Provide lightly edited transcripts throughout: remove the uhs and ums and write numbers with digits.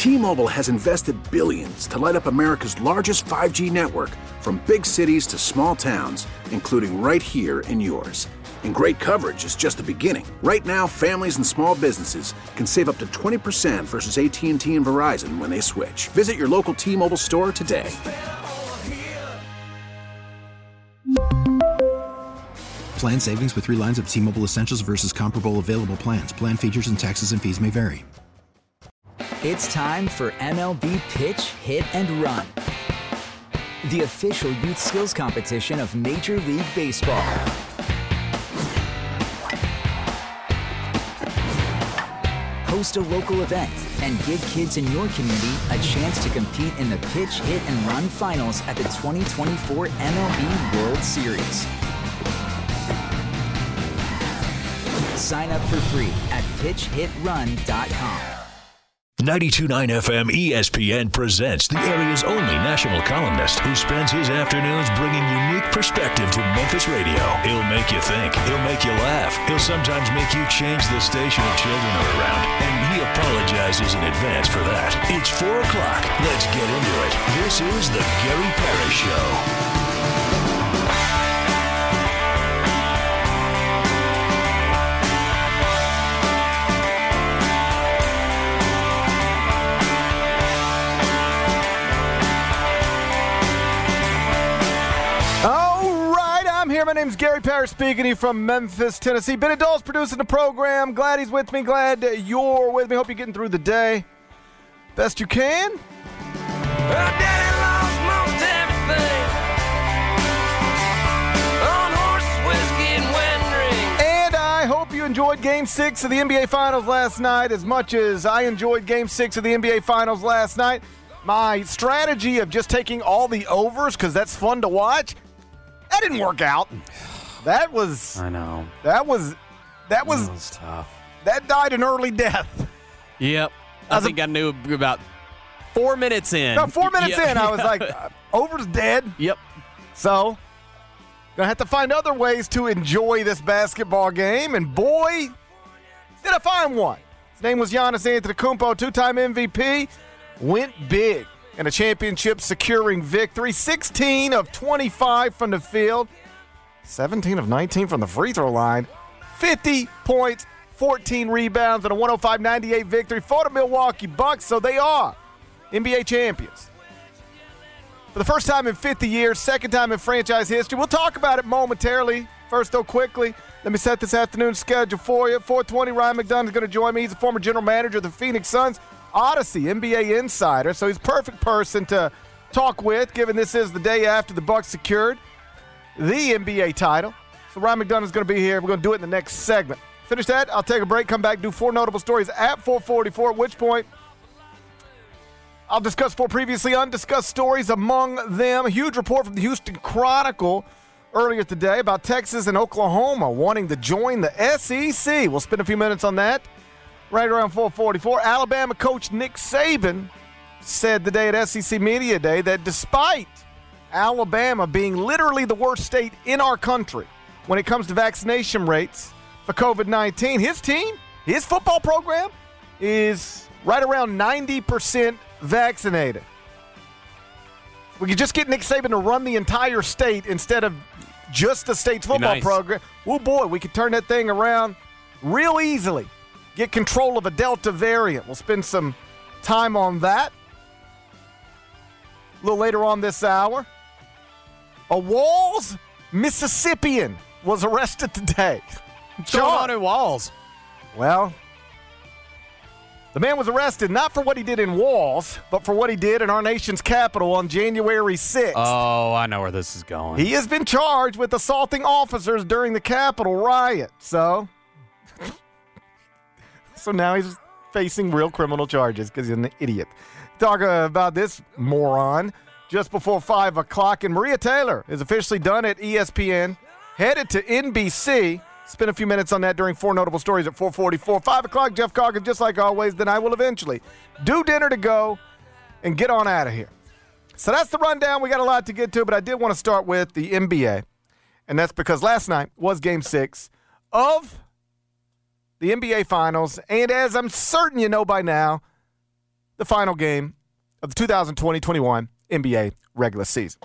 T-Mobile has invested billions to light up America's largest 5G network, from big cities to small towns, including right here in yours. And great coverage is just the beginning. Right now, families and small businesses can save up to 20% versus AT&T and Verizon when they switch. Visit your local T-Mobile store today. Plan savings with 3 lines of T-Mobile Essentials versus comparable available plans. Plan features and taxes and fees may vary. It's time for MLB Pitch, Hit, and Run, the official youth skills competition of Major League Baseball. Host a local event and give kids in your community a chance to compete in the Pitch, Hit, and Run finals at the 2024 MLB World Series. Sign up for free at pitchhitrun.com. 92.9 FM ESPN presents the area's only national columnist who spends his afternoons bringing unique perspective to Memphis radio. He'll make you think. He'll make you laugh. He'll sometimes make you change the station if children are around. And he apologizes in advance for that. It's 4 o'clock. Let's get into it. This is the Gary Parrish Show. My name's Gary Parrish, speaking to you from Memphis, Tennessee. Benny Dole's producing the program. Glad he's with me. Glad you're with me. Hope you're getting through the day best you can. Well, Daddy lost most everything on horse, whiskey, and wedding rings. And I hope you enjoyed Game 6 of the NBA Finals last night as much as I enjoyed Game 6 of the NBA Finals last night. My strategy of just taking all the overs, because that's fun to watch, that didn't work out. That was... I know. That was tough. That died an early death. Yep. I think I knew about 4 minutes in. No, 4 minutes in, I was like, over's dead. Yep. So, gonna have to find other ways to enjoy this basketball game, and boy, did I find one. His name was Giannis Antetokounmpo, 2-time MVP, went big in a championship-securing victory. 16 of 25 from the field, 17 of 19 from the free throw line, 50 points, 14 rebounds, and a 105-98 victory for the Milwaukee Bucks, so they are NBA champions. For the first time in 50 years, second time in franchise history. We'll talk about it momentarily. First, though, quickly, let me set this afternoon's schedule for you. 4:20, Ryan McDonough is going to join me. He's a former general manager of the Phoenix Suns. Odyssey, NBA insider, so he's a perfect person to talk with, given this is the day after the Bucks secured the NBA title. So Ryan McDonough is going to be here. We're going to do it in the next segment. Finish that, I'll take a break, come back, do 4 notable stories at 4:44, at which point I'll discuss 4 previously undiscussed stories, among them a huge report from the Houston Chronicle earlier today about Texas and Oklahoma wanting to join the SEC. We'll spend a few minutes on that. Right around 4:44, Alabama coach Nick Saban said today at SEC Media Day that despite Alabama being literally the worst state in our country when it comes to vaccination rates for COVID-19, his team, his football program, is right around 90% vaccinated. We could just get Nick Saban to run the entire state instead of just the state's football program. Oh, boy, we could turn that thing around real easily. Get control of a Delta variant. We'll spend some time on that. A little later on this hour, a Walls Mississippian was arrested today. What's going on in Walls? Well, the man was arrested not for what he did in Walls, but for what he did in our nation's capital on January 6th. Oh, I know where this is going. He has been charged with assaulting officers during the Capitol riot. So now he's facing real criminal charges because he's an idiot. Talk about this moron just before 5 o'clock. And Maria Taylor is officially done at ESPN, headed to NBC. Spend a few minutes on that during 4 notable stories at 4:44. 5 o'clock, Jeff Coggins, just like always. Then I will eventually do dinner to go and get on out of here. So that's the rundown. We got a lot to get to, but I did want to start with the NBA. And that's because last night was Game 6 of the NBA Finals, and as I'm certain you know by now, the final game of the 2020-21 NBA regular season.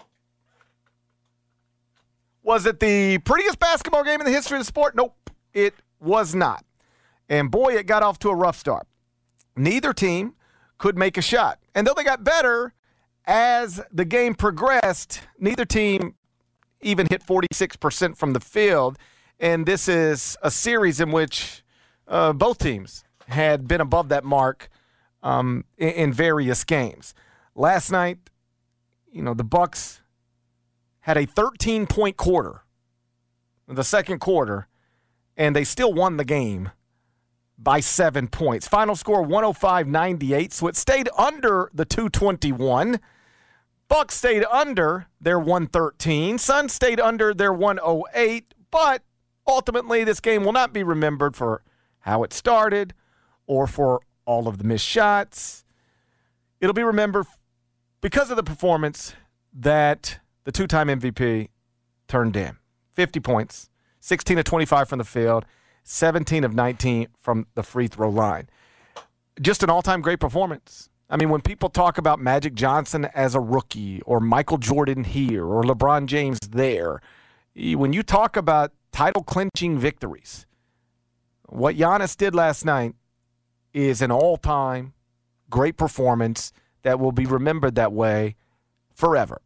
Was it the prettiest basketball game in the history of the sport? Nope, it was not. And boy, it got off to a rough start. Neither team could make a shot. And though they got better as the game progressed, neither team even hit 46% from the field. And this is a series in which both teams had been above that mark in various games. Last night, the Bucks had a 13-point quarter in the second quarter, and they still won the game by 7 points. Final score 105-98, so it stayed under the 221. Bucks stayed under their 113. Suns stayed under their 108, but ultimately this game will not be remembered for how it started or for all of the missed shots. It'll be remembered because of the performance that the two-time MVP turned in. 50 points, 16 of 25 from the field, 17 of 19 from the free throw line. Just an all-time great performance. I mean, when people talk about Magic Johnson as a rookie or Michael Jordan here or LeBron James there, when you talk about title-clinching victories, what Giannis did last night is an all-time great performance that will be remembered that way forever.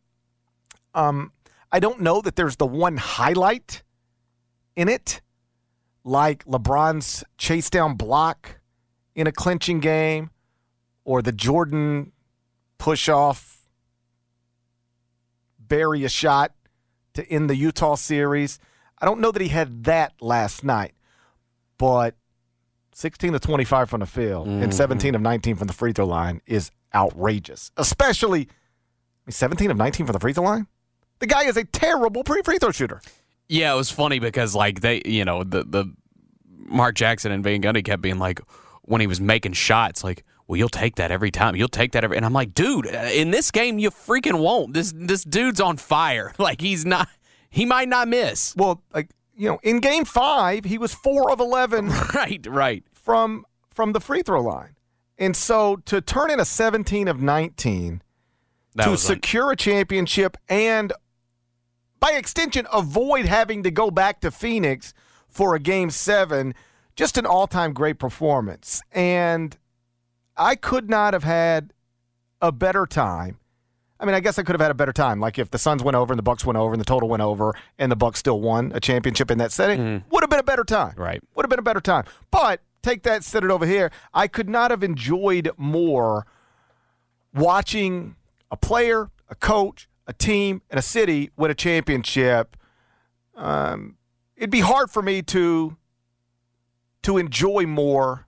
I don't know that there's the one highlight in it, like LeBron's chase down block in a clinching game or the Jordan push-off, bury a shot to end the Utah series. I don't know that he had that last night, but 16 of 25 from the field and 17 of 19 from the free throw line is outrageous, especially 17 of 19 from the free throw line? The guy is a terrible free throw shooter. Yeah, it was funny because the Mark Jackson and Van Gundy kept being like, when he was making shots, like, well, you'll take that every time. You'll take that every. And I'm like, dude, in this game, you freaking won't. This dude's on fire. Like, he's not. He might not miss. Well, in Game 5, he was 4 of 11. Right. From the free throw line, and so to turn in a 17 of 19 to secure a championship and, by extension, avoid having to go back to Phoenix for a Game 7, just an all-time great performance. And I could not have had a better time. I mean, I guess I could have had a better time. Like if the Suns went over and the Bucks went over and the total went over and the Bucks still won a championship in that setting, would have been a better time. Right. Would have been a better time. But take that, set it over here. I could not have enjoyed more watching a player, a coach, a team, and a city win a championship. It'd be hard for me to enjoy more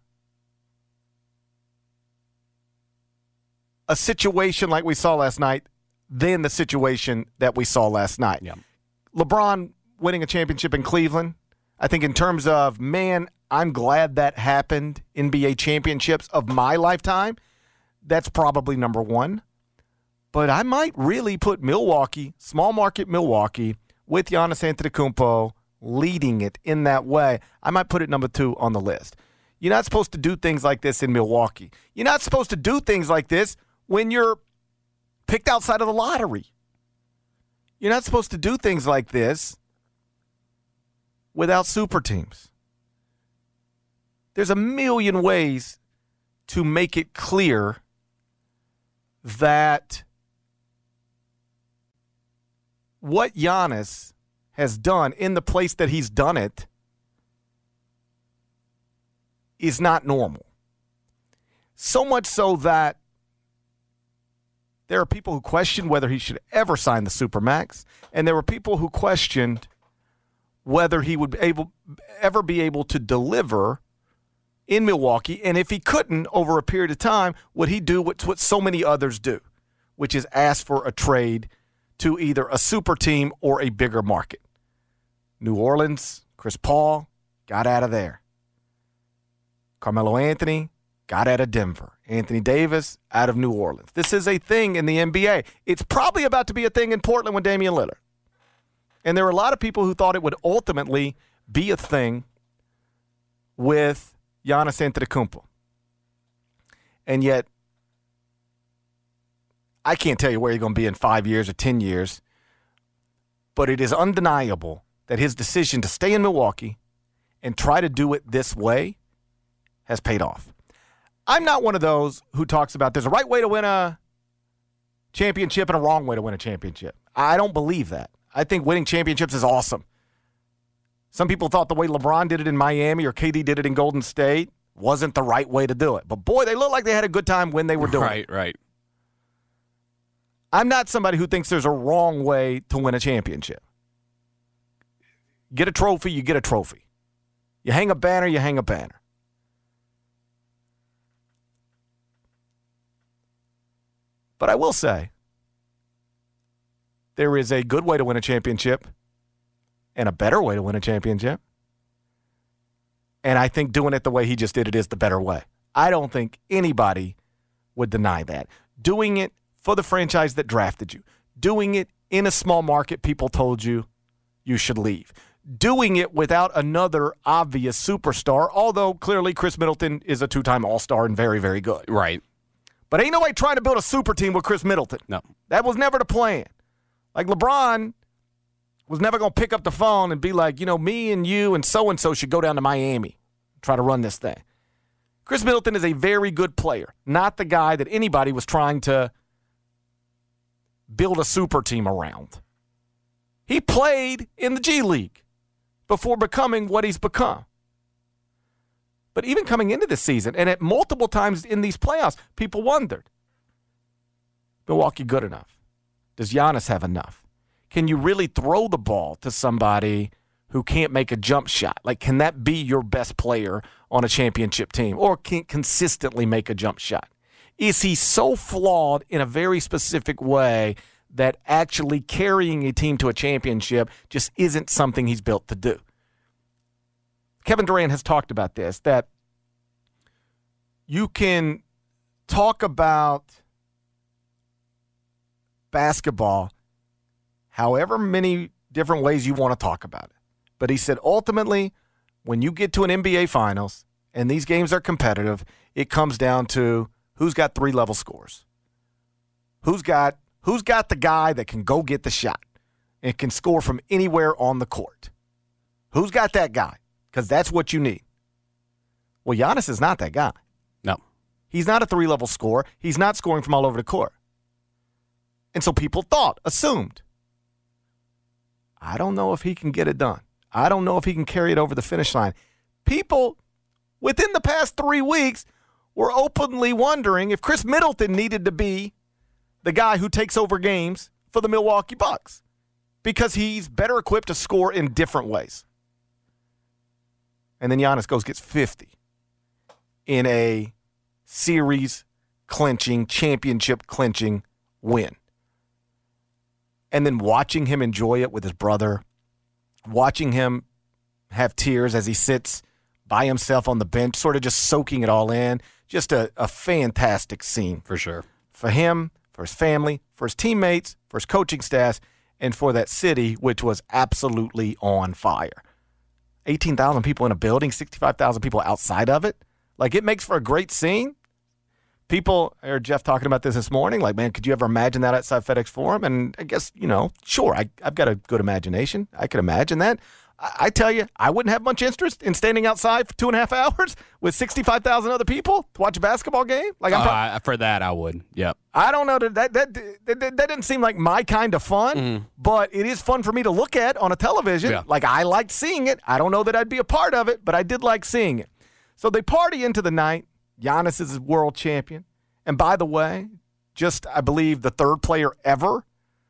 a situation like we saw last night than the situation that we saw last night. Yeah. LeBron winning a championship in Cleveland, I think in terms of, man, I'm glad that happened, NBA championships of my lifetime, that's probably number one. But I might really put Milwaukee, small market Milwaukee, with Giannis Antetokounmpo leading it in that way. I might put it number 2 on the list. You're not supposed to do things like this in Milwaukee. You're not supposed to do things like this when you're picked outside of the lottery. You're not supposed to do things like this without super teams. There's a million ways to make it clear that what Giannis has done in the place that he's done it is not normal. So much so that there are people who question whether he should ever sign the Supermax, and there were people who questioned whether he would ever be able to deliver in Milwaukee, and if he couldn't over a period of time, would he do what so many others do, which is ask for a trade to either a super team or a bigger market. New Orleans, Chris Paul got out of there. Carmelo Anthony got out of Denver. Anthony Davis out of New Orleans. This is a thing in the NBA. It's probably about to be a thing in Portland with Damian Lillard. And there were a lot of people who thought it would ultimately be a thing with Giannis Antetokounmpo. And yet, I can't tell you where you're going to be in 5 years or 10 years, but it is undeniable that his decision to stay in Milwaukee and try to do it this way has paid off. I'm not one of those who talks about there's a right way to win a championship and a wrong way to win a championship. I don't believe that. I think winning championships is awesome. Some people thought the way LeBron did it in Miami or KD did it in Golden State wasn't the right way to do it. But, boy, they looked like they had a good time when they were doing it. Right. I'm not somebody who thinks there's a wrong way to win a championship. Get a trophy, you get a trophy. You hang a banner, you hang a banner. But I will say, there is a good way to win a championship and a better way to win a championship. And I think doing it the way he just did it is the better way. I don't think anybody would deny that. Doing it for the franchise that drafted you. Doing it in a small market people told you you should leave. Doing it without another obvious superstar, although clearly Chris Middleton is a two-time All-Star and very, very good. Right. But ain't nobody trying to build a super team with Chris Middleton. No. That was never the plan. Like LeBron was never going to pick up the phone and be like, me and you and so should go down to Miami, try to run this thing. Chris Middleton is a very good player, not the guy that anybody was trying to build a super team around. He played in the G League before becoming what he's become. But even coming into this season, and at multiple times in these playoffs, people wondered, Milwaukee good enough? Does Giannis have enough? Can you really throw the ball to somebody who can't make a jump shot? Like, can that be your best player on a championship team or can't consistently make a jump shot? Is he so flawed in a very specific way that actually carrying a team to a championship just isn't something he's built to do? Kevin Durant has talked about this, that you can talk about basketball however many different ways you want to talk about it. But he said ultimately, when you get to an NBA Finals and these games are competitive, it comes down to who's got three-level scores. Who's got the guy that can go get the shot and can score from anywhere on the court? Who's got that guy? Because that's what you need. Well, Giannis is not that guy. No. He's not a three-level scorer. He's not scoring from all over the court. And so people assumed, I don't know if he can get it done. I don't know if he can carry it over the finish line. People, within the past 3 weeks, were openly wondering if Chris Middleton needed to be the guy who takes over games for the Milwaukee Bucks because he's better equipped to score in different ways. And then Giannis gets 50 in a series-clinching, championship-clinching win. And then watching him enjoy it with his brother, watching him have tears as he sits by himself on the bench, sort of just soaking it all in. Just a fantastic scene. For sure. For him, for his family, for his teammates, for his coaching staff, and for that city, which was absolutely on fire. 18,000 people in a building, 65,000 people outside of it. Like, it makes for a great scene. People, I heard Jeff talking about this morning, like, man, could you ever imagine that outside FedEx Forum? And I guess, sure, I've got a good imagination. I could imagine that. I tell you, I wouldn't have much interest in standing outside for 2.5 hours with 65,000 other people to watch a basketball game. Like, for that, I would. Yep. I don't know. That didn't seem like my kind of fun, but it is fun for me to look at on a television. Yeah. Like, I liked seeing it. I don't know that I'd be a part of it, but I did like seeing it. So they party into the night. Giannis is world champion. And by the way, just, I believe, the third player ever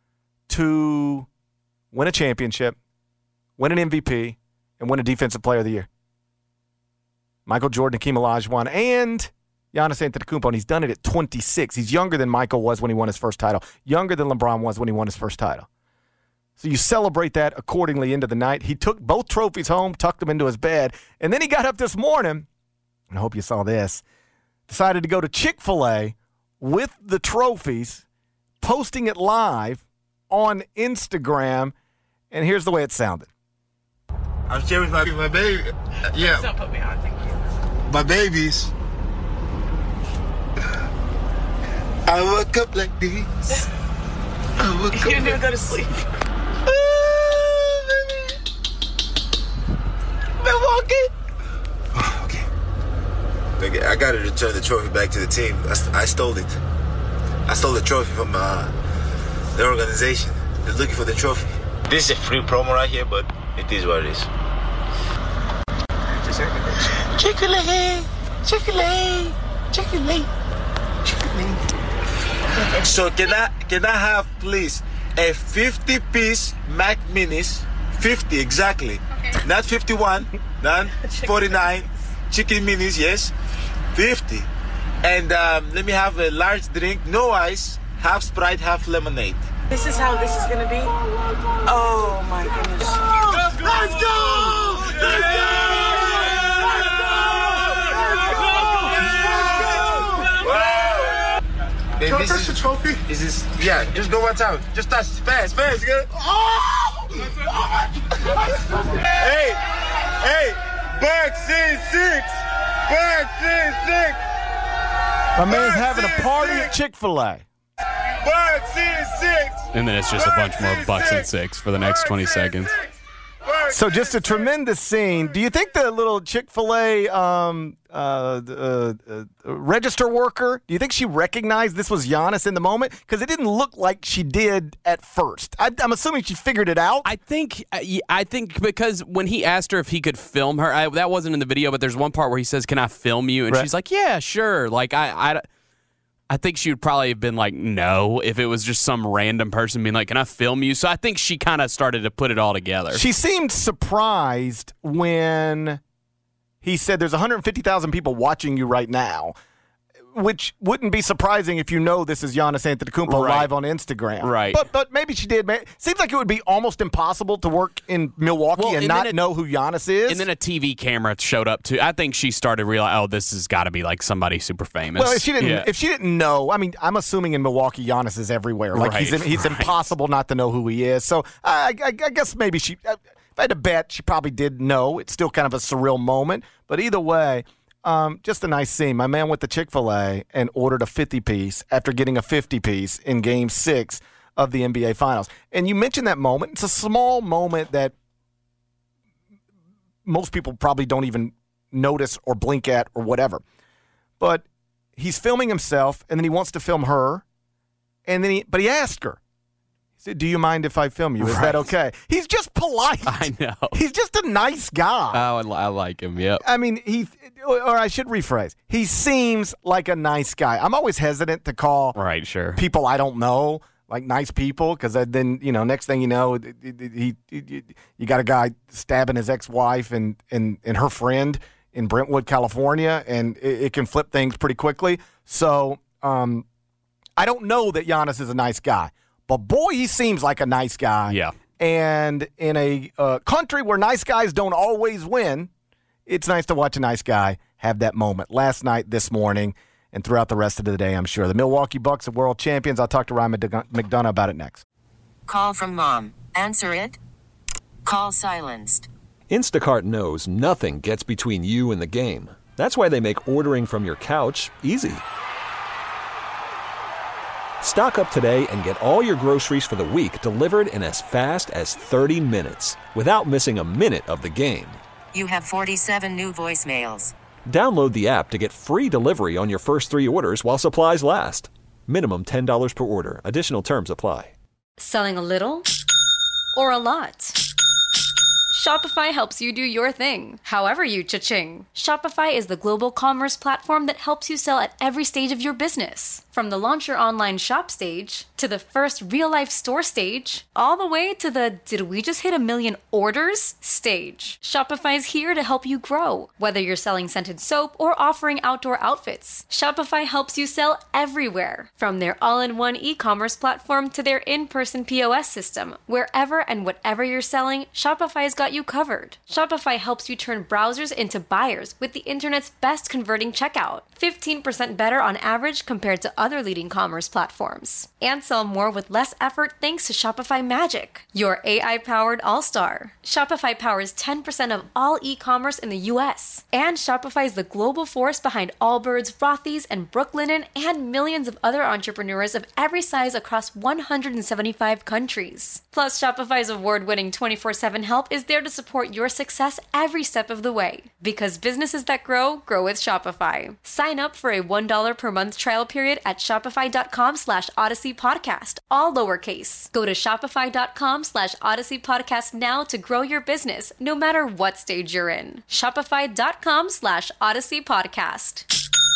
to win a championship, win an MVP, and win a Defensive Player of the Year. Michael Jordan, Hakeem Olajuwon, and Giannis Antetokounmpo, and he's done it at 26. He's younger than Michael was when he won his first title, younger than LeBron was when he won his first title. So you celebrate that accordingly into the night. He took both trophies home, tucked them into his bed, and then he got up this morning, and I hope you saw this, decided to go to Chick-fil-A with the trophies, posting it live on Instagram, and here's the way it sounded. I'm sharing with my baby. Yeah. Don't put me on, thank you. My babies. I woke up like this. I woke up. You didn't even go to sleep. Milwaukee. Oh, okay. I got to return the trophy back to the team. I stole it. I stole the trophy from the organization. They're looking for the trophy. This is a free promo right here, but it is what it is. Chick-fil-A, Chick-fil-A, Chick-fil-A, Chick-fil-A. So can I have, please, a 50-piece Mac Minis, 50 exactly, okay. Not 51, not 49, chicken minis, yes, 50. And let me have a large drink, no ice, half Sprite, half lemonade. This is how this is gonna be? Oh my goodness. Let's go! Let's go! Let's go! Hey, can I touch the trophy? Is this? Yeah, just go one time. Just touch fast, good. Oh! Hey, back scene 6. Back scene 6. My man's having a party at Chick-fil-A. Back scene 6. And then it's just a bunch more bucks and six for the next 20 seconds. So just a tremendous scene. Do you think the little Chick-fil-A register worker, do you think she recognized this was Giannis in the moment? Because it didn't look like she did at first. I'm assuming she figured it out. I think because when he asked her if he could film her, that wasn't in the video, but there's one part where he says, "Can I film you?" And she's like, "Yeah, sure." Like I think she would probably have been like, no, if it was just some random person being like, "Can I film you?" So I think she kind of started to put it all together. She seemed surprised when he said there's 150,000 people watching you right now, which wouldn't be surprising if you know this is Giannis Antetokounmpo live on Instagram. Right. But maybe she did. Seems like it would be almost impossible to work in Milwaukee and not know who Giannis is. And then a TV camera showed up too. I think she started realizing, oh, this has got to be like somebody super famous. Well, if she didn't know, I mean, I'm assuming in Milwaukee Giannis is everywhere. Like he's impossible not to know who he is. So I guess maybe she. If I had to bet, she probably did know. It's still kind of a surreal moment. But either way, just a nice scene. My man went to Chick-fil-A and ordered a 50-piece after getting a 50-piece in Game 6 of the NBA Finals. And you mentioned that moment. It's a small moment that most people probably don't even notice or blink at or whatever. But he's filming himself, and then he wants to film her, and then he asked her, he said, "Do you mind if I film you? Is that okay?" He's just polite. I know. He's just a nice guy. Oh, I like him, yep. I mean, or I should rephrase, he seems like a nice guy. I'm always hesitant to call people I don't know like nice people, because then, next thing you know, you got a guy stabbing his ex-wife and her friend in Brentwood, California, and it can flip things pretty quickly. So I don't know that Giannis is a nice guy, but boy, he seems like a nice guy. Yeah. And in a country where nice guys don't always win, it's nice to watch a nice guy have that moment. Last night, this morning, and throughout the rest of the day, I'm sure. The Milwaukee Bucks are world champions. I'll talk to Ryan McDonough about it next. Call from mom. Answer it. Call silenced. Instacart knows nothing gets between you and the game. That's why they make ordering from your couch easy. Stock up today and get all your groceries for the week delivered in as fast as 30 minutes without missing a minute of the game. You have 47 new voicemails. Download the app to get free delivery on your first 3 orders while supplies last. Minimum $10 per order. Additional terms apply. Selling a little or a lot? Shopify helps you do your thing, however you cha-ching. Shopify is the global commerce platform that helps you sell at every stage of your business. From the launch your online shop stage, to the first real-life store stage, all the way to the did we just hit 1 million orders stage. Shopify's here to help you grow. Whether you're selling scented soap or offering outdoor outfits, Shopify helps you sell everywhere. From their all-in-one e-commerce platform to their in-person POS system, wherever and whatever you're selling, Shopify's got you covered. Shopify helps you turn browsers into buyers with the internet's best converting checkout. 15% better on average compared to other leading commerce platforms. And sell more with less effort thanks to Shopify Magic, your AI-powered all-star. Shopify powers 10% of all e-commerce in the U.S. And Shopify is the global force behind Allbirds, Rothy's, and Brooklinen, and millions of other entrepreneurs of every size across 175 countries. Plus, Shopify's award-winning 24/7 help is there to support your success every step of the way. Because businesses that grow with Shopify. Sign up for a $1 per month trial period at shopify.com/Odyssey Podcast, all lowercase. Go to shopify.com/Odyssey Podcast now to grow your business, no matter what stage you're in. Shopify.com/Odyssey Podcast.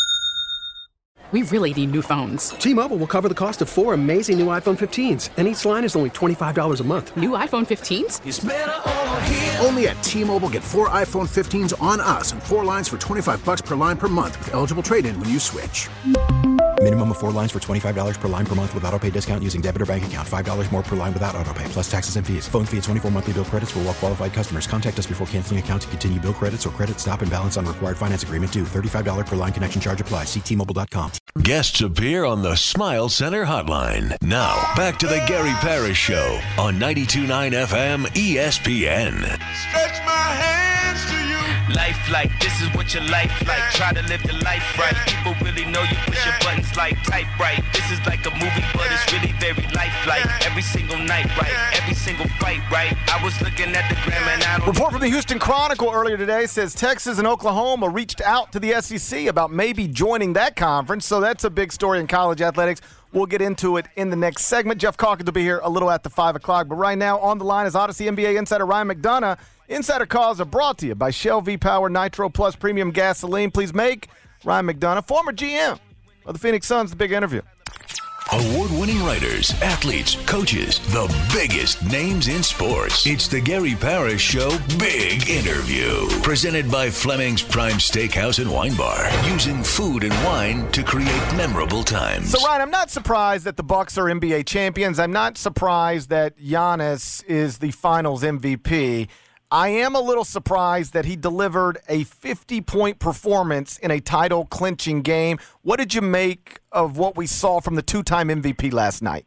We really need new phones. T-Mobile will cover the cost of 4 amazing new iPhone 15s, and each line is only $25 a month. New iPhone 15s? It's better over here. Only at T-Mobile, get 4 iPhone 15s on us and 4 lines for $25 per line per month with eligible trade-in when you switch. Minimum of 4 lines for $25 per line per month with autopay discount using debit or bank account. $5 more per line without autopay, plus taxes and fees. Phone fee at 24 monthly bill credits for well-qualified customers. Contact us before canceling account to continue bill credits or credit stop and balance on required finance agreement due. $35 per line connection charge applies. See T-Mobile.com. Guests appear on the Smile Center hotline. Now, back to the Gary Parrish Show on 92.9 FM ESPN. Stretch my hands to you. Life like, this is what your life like. Try to live the life right. People really know you push your buttons like type right. This is like a movie, but it's really very lifelike. Every single night, right? Every single fight, right? I was looking at the gram and I don't... Report from the Houston Chronicle earlier today says Texas and Oklahoma reached out to the SEC about maybe joining that conference, so that's a big story in college athletics. We'll get into it in the next segment. Jeff Calkins will be here a little after 5 o'clock, but right now on the line is Odyssey NBA insider Ryan McDonough. Insider calls are brought to you by Shell V-Power Nitro Plus Premium Gasoline. Please make Ryan McDonough, former GM of the Phoenix Suns, the big interview. Award-winning writers, athletes, coaches, the biggest names in sports. It's the Gary Parrish Show Big Interview. Presented by Fleming's Prime Steakhouse and Wine Bar. Using food and wine to create memorable times. So, Ryan, I'm not surprised that the Bucks are NBA champions. I'm not surprised that Giannis is the Finals MVP. I am a little surprised that he delivered a 50-point performance in a title-clinching game. What did you make of what we saw from the two-time MVP last night?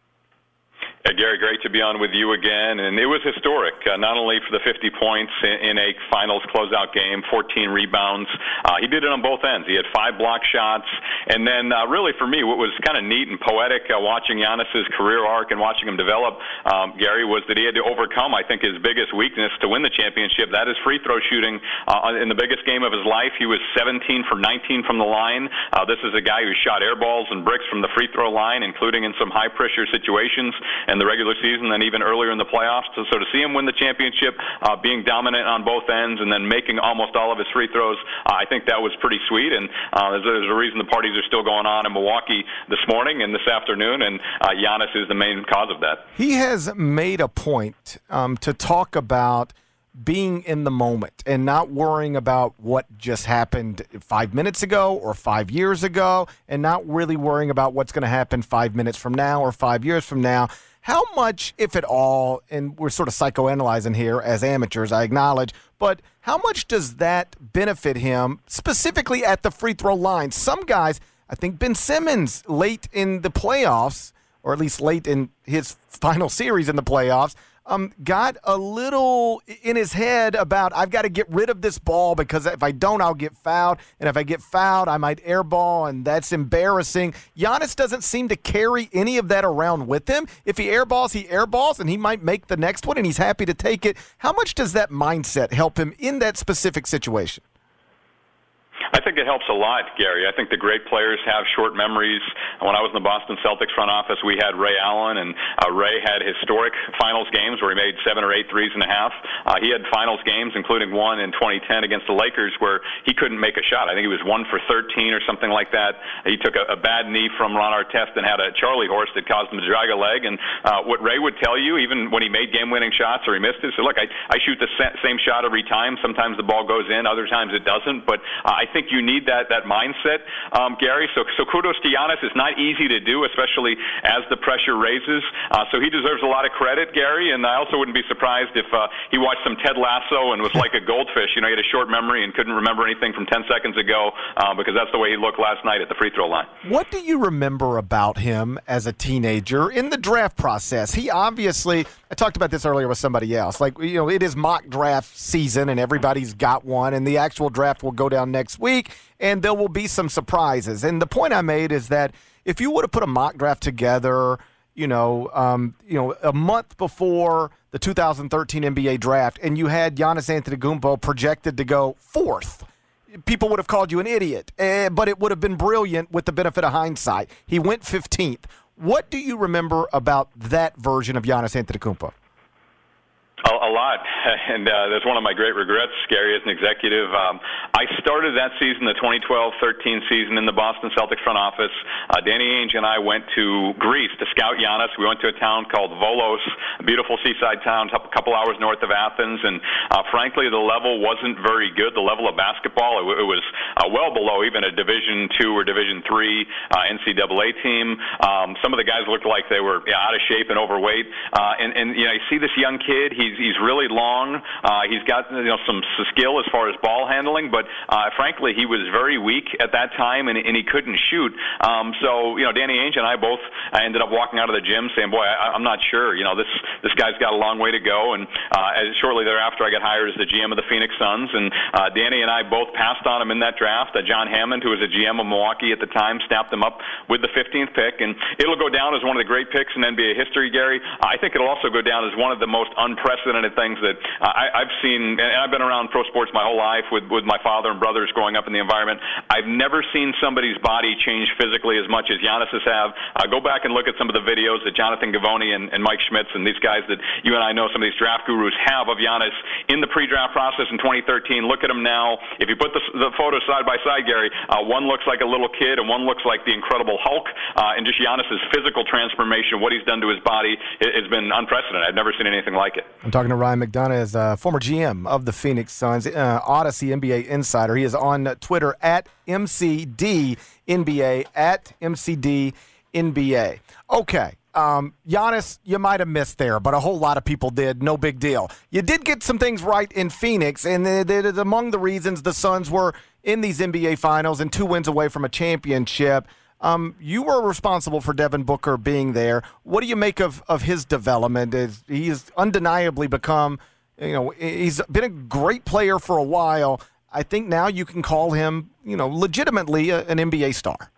Yeah, Gary, great to be on with you again. And it was historic, not only for the 50 points in a finals closeout game, 14 rebounds. He did it on both ends. He had 5 block shots. And then really for me, what was kind of neat and poetic watching Giannis's career arc and watching him develop, Gary, was that he had to overcome, I think, his biggest weakness to win the championship. That is free throw shooting. In the biggest game of his life, he was 17 for 19 from the line. This is a guy who shot air balls and bricks from the free throw line, including in some high-pressure situations in the regular season and even earlier in the playoffs. So to see him win the championship, being dominant on both ends and then making almost all of his free throws, I think that was pretty sweet. And there's a reason the parties are still going on in Milwaukee this morning and this afternoon, and Giannis is the main cause of that. He has made a point to talk about being in the moment and not worrying about what just happened 5 minutes ago or 5 years ago, and not really worrying about what's going to happen 5 minutes from now or 5 years from now. How much, if at all, and we're sort of psychoanalyzing here as amateurs, I acknowledge, but how much does that benefit him specifically at the free throw line? Some guys, I think Ben Simmons late in the playoffs, or at least late in his final series in the playoffs, got a little in his head about, I've got to get rid of this ball because if I don't, I'll get fouled. And if I get fouled, I might airball, and that's embarrassing. Giannis doesn't seem to carry any of that around with him. If he airballs, and he might make the next one, and he's happy to take it. How much does that mindset help him in that specific situation? I think it helps a lot, Gary. I think the great players have short memories. When I was in the Boston Celtics front office, we had Ray Allen, and Ray had historic finals games where he made 7 or 8 threes and a half. He had finals games, including one in 2010 against the Lakers, where he couldn't make a shot. I think he was 1 for 13 or something like that. He took a bad knee from Ron Artest and had a Charlie horse that caused him to drag a leg. And what Ray would tell you, even when he made game-winning shots or he missed it, so look, I shoot the same shot every time. Sometimes the ball goes in, other times it doesn't. But I think think you need that mindset, Gary. So kudos to Giannis. It's not easy to do, especially as the pressure raises. So he deserves a lot of credit, Gary. And I also wouldn't be surprised if he watched some Ted Lasso and was like a goldfish. He had a short memory and couldn't remember anything from 10 seconds ago because that's the way he looked last night at the free throw line. What do you remember about him as a teenager in the draft process? He obviously, I talked about this earlier with somebody else, it is mock draft season and everybody's got one, and the actual draft will go down next week and there will be some surprises. And the point I made is that if you would have put a mock draft together, a month before the 2013 NBA draft and you had Giannis Antetokounmpo projected to go 4th, people would have called you an idiot, but it would have been brilliant with the benefit of hindsight. He went 15th. What do you remember about that version of Giannis Antetokounmpo? A lot, and that's one of my great regrets, Gary, as an executive. I started that season, the 2012-13 season, in the Boston Celtics front office. Danny Ainge and I went to Greece to scout Giannis. We went to a town called Volos, a beautiful seaside town a couple hours north of Athens, and frankly, the level wasn't very good. The level of basketball, it was well below even a Division II or Division III NCAA team. Some of the guys looked like they were out of shape and overweight, and you see this young kid. He's really long. He's got some skill as far as ball handling, but frankly, he was very weak at that time, and he couldn't shoot. So Danny Ainge and I both ended up walking out of the gym saying, "Boy, I'm not sure. This guy's got a long way to go." And shortly thereafter, I got hired as the GM of the Phoenix Suns, and Danny and I both passed on him in that draft. John Hammond, who was a GM of Milwaukee at the time, snapped him up with the 15th pick, and it'll go down as one of the great picks in NBA history, Gary. I think it'll also go down as one of the most unprecedented things that I've seen, and I've been around pro sports my whole life with my father and brothers growing up in the environment. I've never seen somebody's body change physically as much as Giannis's have. Go back and look at some of the videos that Jonathan Givony and Mike Schmitz and these guys that you and I know, some of these draft gurus, have of Giannis in the pre-draft process in 2013. Look at him now. If you put the photos side by side, Gary, one looks like a little kid and one looks like the Incredible Hulk, and just Giannis's physical transformation, what he's done to his body, has been unprecedented. I've never seen anything like it. I'm talking to Ryan McDonough, as former GM of the Phoenix Suns, Odyssey NBA insider. He is on Twitter at MCDNBA, at MCDNBA. Okay. Giannis, you might have missed there, but a whole lot of people did. No big deal. You did get some things right in Phoenix, and that among the reasons the Suns were in these NBA Finals and 2 wins away from a championship. You were responsible for Devin Booker being there. What do you make of his development? He's undeniably become, he's been a great player for a while. I think now you can call him, legitimately an NBA star.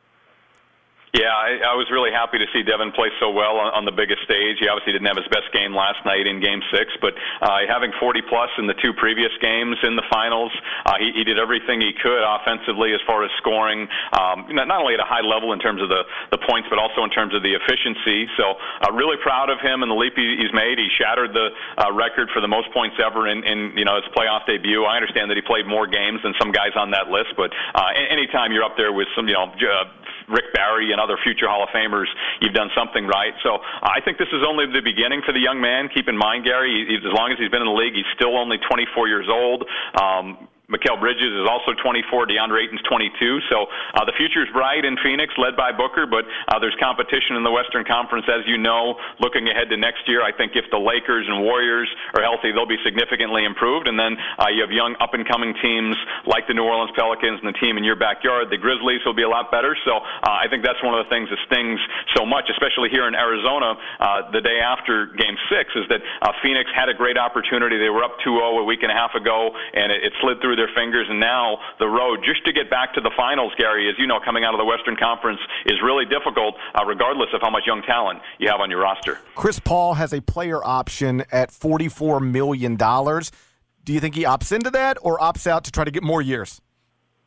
Yeah, I was really happy to see Devin play so well on the biggest stage. He obviously didn't have his best game last night in Game 6, but having 40-plus in the 2 previous games in the finals, he did everything he could offensively as far as scoring, not only at a high level in terms of the points, but also in terms of the efficiency. So really proud of him and the leap he's made. He shattered the record for the most points ever in his playoff debut. I understand that he played more games than some guys on that list, but anytime you're up there with some, Rick Barry and other future Hall of Famers, you've done something right. So I think this is only the beginning for the young man. Keep in mind, Gary, as long as he's been in the league, he's still only 24 years old. Mikal Bridges is also 24. DeAndre Ayton's 22. So the future's bright in Phoenix, led by Booker, but there's competition in the Western Conference, as you know. Looking ahead to next year, I think if the Lakers and Warriors are healthy, they'll be significantly improved. And then you have young up-and-coming teams like the New Orleans Pelicans and the team in your backyard. The Grizzlies will be a lot better. So I think that's one of the things that stings so much, especially here in Arizona the day after Game 6, is that Phoenix had a great opportunity. They were up 2-0 a week and a half ago, and it slid through their fingers, and now the road just to get back to the finals, Gary, as you know, coming out of the Western Conference is really difficult, regardless of how much young talent you have on your roster. Chris Paul has a player option at $44 million. Do you think he opts into that or opts out to try to get more years?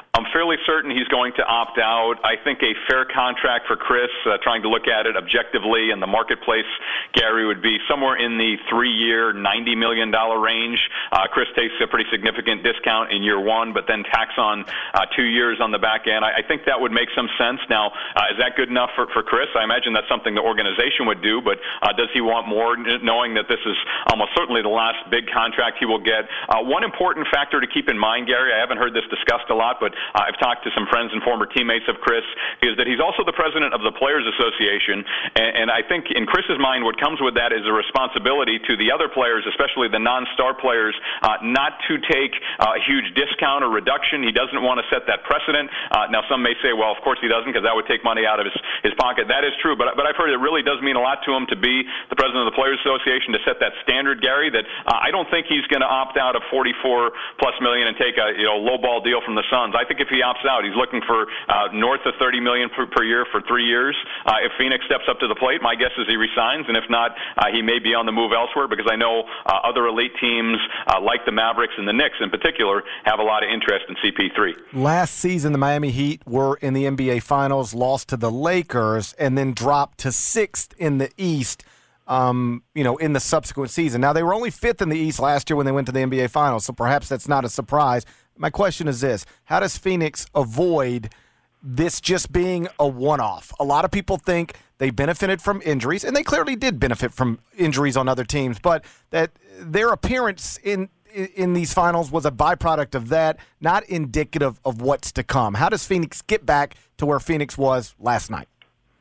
I'm fairly certain he's going to opt out. I think a fair contract for Chris, trying to look at it objectively in the marketplace, Gary, would be somewhere in the 3-year, $90 million range. Chris takes a pretty significant discount in year one, but then tax on 2 years on the back end. I think that would make some sense. Now, is that good enough for Chris? I imagine that's something the organization would do, but does he want more, knowing that this is almost certainly the last big contract he will get? One important factor to keep in mind, Gary, I haven't heard this discussed a lot, but I've talked to some friends and former teammates of Chris, is that he's also the president of the Players Association, and I think in Chris's mind what comes with that is a responsibility to the other players, especially the non-star players, not to take a huge discount or reduction. He doesn't want to set that precedent. Now some may say, well, of course he doesn't, because that would take money out of his pocket. That is true, but I've heard it really does mean a lot to him to be the president of the Players Association, to set that standard, Gary, that I don't think he's going to opt out of $44+ million and take a low-ball deal from the Suns. I think if he opts out, he's looking for north of $30 million per year for 3 years. If Phoenix steps up to the plate, my guess is he resigns, and if not, he may be on the move elsewhere, because I know other elite teams like the Mavericks and the Knicks in particular have a lot of interest in CP3. Last season, the Miami Heat were in the NBA Finals, lost to the Lakers, and then dropped to 6th in the East. In the subsequent season. Now, they were only 5th in the East last year when they went to the NBA Finals, so perhaps that's not a surprise. My question is this: how does Phoenix avoid this just being a one-off? A lot of people think they benefited from injuries, and they clearly did benefit from injuries on other teams, but that their appearance in these finals was a byproduct of that, not indicative of what's to come. How does Phoenix get back to where Phoenix was last night?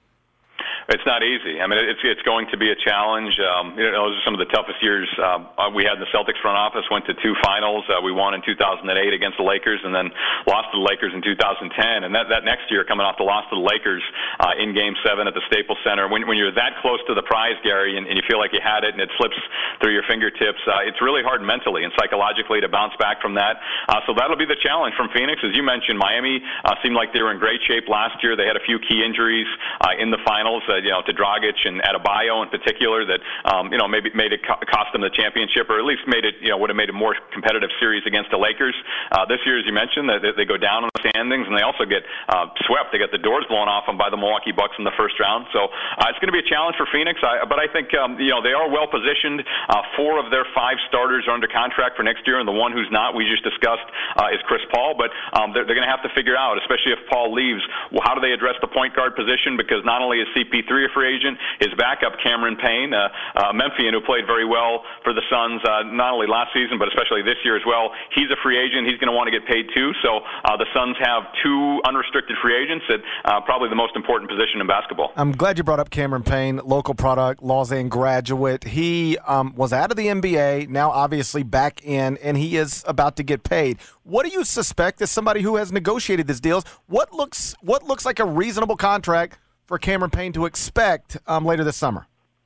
It's not easy. I mean, it's going to be a challenge. Those are some of the toughest years we had in the Celtics front office. Went to 2 finals. We won in 2008 against the Lakers, and then lost to the Lakers in 2010. And that next year, coming off the loss to the Lakers in Game 7 at the Staples Center, when you're that close to the prize, Gary, and you feel like you had it, and it slips through your fingertips, it's really hard mentally and psychologically to bounce back from that. So that'll be the challenge from Phoenix. As you mentioned, Miami seemed like they were in great shape last year. They had a few key injuries in the finals. To Dragic and Adebayo in particular, that maybe made it cost them the championship, or at least made it would have made a more competitive series against the Lakers. This year, as you mentioned, they go down in the standings, and they also get swept. They get the doors blown off them by the Milwaukee Bucks in the first round. So it's going to be a challenge for Phoenix. But I think they are well positioned. 4 of their 5 starters are under contract for next year, and the one who's not, we just discussed, is Chris Paul. But they're going to have to figure out, especially if Paul leaves, how do they address the point guard position? Because not only is CP3 a free agent, his backup, Cameron Payne, a Memphian who played very well for the Suns, not only last season, but especially this year as well. He's a free agent. He's going to want to get paid too. So the Suns have 2 unrestricted free agents at probably the most important position in basketball. I'm glad you brought up Cameron Payne, local product, Lausanne graduate. He was out of the NBA, now obviously back in, and he is about to get paid. What do you suspect, as somebody who has negotiated these deals, what looks like a reasonable contract for Cameron Payne to expect later this summer?